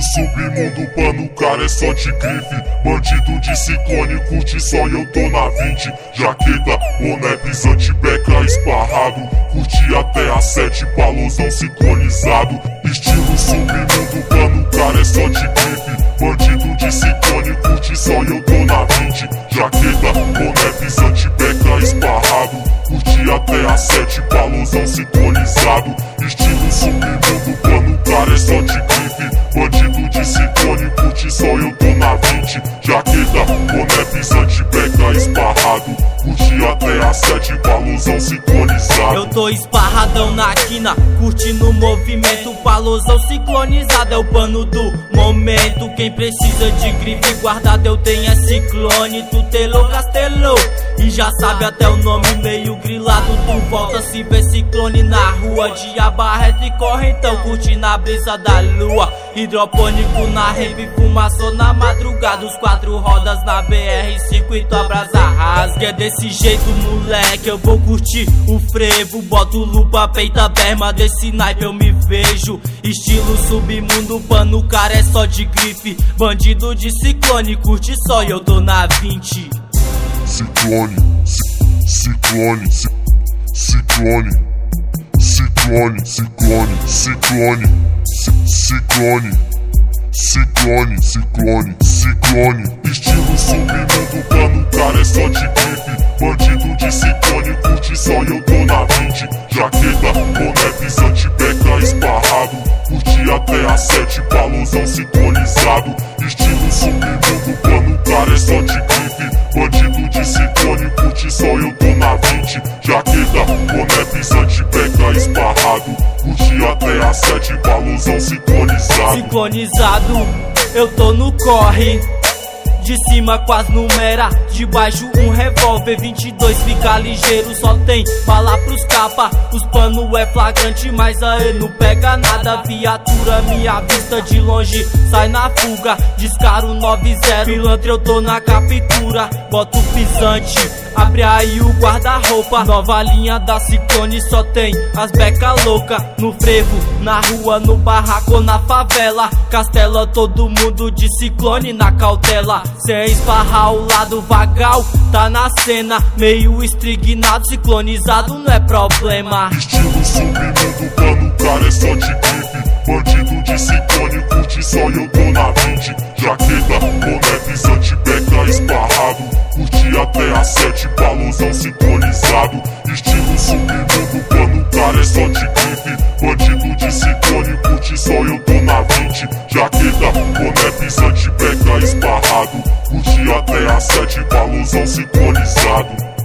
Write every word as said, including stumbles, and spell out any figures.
submundo, pano, cara é só de grife. Bandido de ciclone, curte só e eu tô na vinte. Jaqueta, boné, pisante, beca esparrado. Curti até a sete, palosão ciclonizado. Estilo submundo, pano, cara é só de grife. Bandido de ciclone, curte só e eu tô na vinte. Jaqueta, boné, pisante, beca esparrado. Curti até a sete, palosão ciclonizado. Estilo submundo, pano, cara é só de grife. Bandido de ciclone, curte só eu tô na vinte. Jaqueta, boné, pisante, beca esparrado. Curti até a sete, palosão ciclonizado. Eu tô esparradão na quina, curtindo o movimento. Palosão ciclonizado é o pano do momento. Quem precisa de grife guardada eu tenho é ciclone. Tutelou, castelou e já sabe até o nome meio grilado. Tu volta se vê ciclone na rua. Diaba reta e corre então, curtindo a brisa da lua. Hidropônico na rave, fumaçou na madrugada. Os quatro rodas na B R cinco e tua brasa rasga. É desse jeito, moleque, eu vou curtir o frevo. Boto lupa, peita, berma, desse naipe eu me vejo. Estilo submundo, pano, cara é só de grife. Bandido de ciclone, curte só e eu tô na vinte. Ciclone, ciclone, ciclone, ciclone, ciclone, ciclone, ciclone, ciclone, ciclone, ciclone. Estilo submundo, pano, cara é só de grife. Bandido de ciclone, curte só e eu tô na vinte. Jaqueta, boné, pisante, beca esparrado. Curti até a sete, palosão ciclonizado. Estilo submundo, pano, cara é só de grife. Bandido de ciclone, curte só eu tô na vinte. Jaqueta, boné, pisante, beca esparrado. Curti até a sete, palosão ciclonizado. Ciclonizado, eu tô no corre. De cima quase numera, de baixo um revólver vinte e dois, fica ligeiro, só tem bala pros capa. Os pano é flagrante, mas aí não pega nada. Viatura me avista de longe, sai na fuga. Descaro nove zero, pilantra eu tô na captura. Boto pisante, abre aí o guarda-roupa. Nova linha da Ciclone, só tem as beca louca. No frevo, na rua, no barraco ou na favela. Castela todo mundo de Ciclone na cautela. Sem esparrar o lado vagal, tá na cena. Meio estrignado, ciclonizado não é problema. Estilo submundo, pano, cara é só de grife. Bandido de ciclone, curte só e eu tô na vinte. Jaqueta, boné, pisante, beca esparrado. Curti até a sete, palosão ciclonizado. Estilo submundo, pano, cara é só de grife. Bandido de ciclone, curte só eu tô na vinte. Jaqueta, boné, pisante, beca esparrado. Curti até a sete, palosão ciclonizado.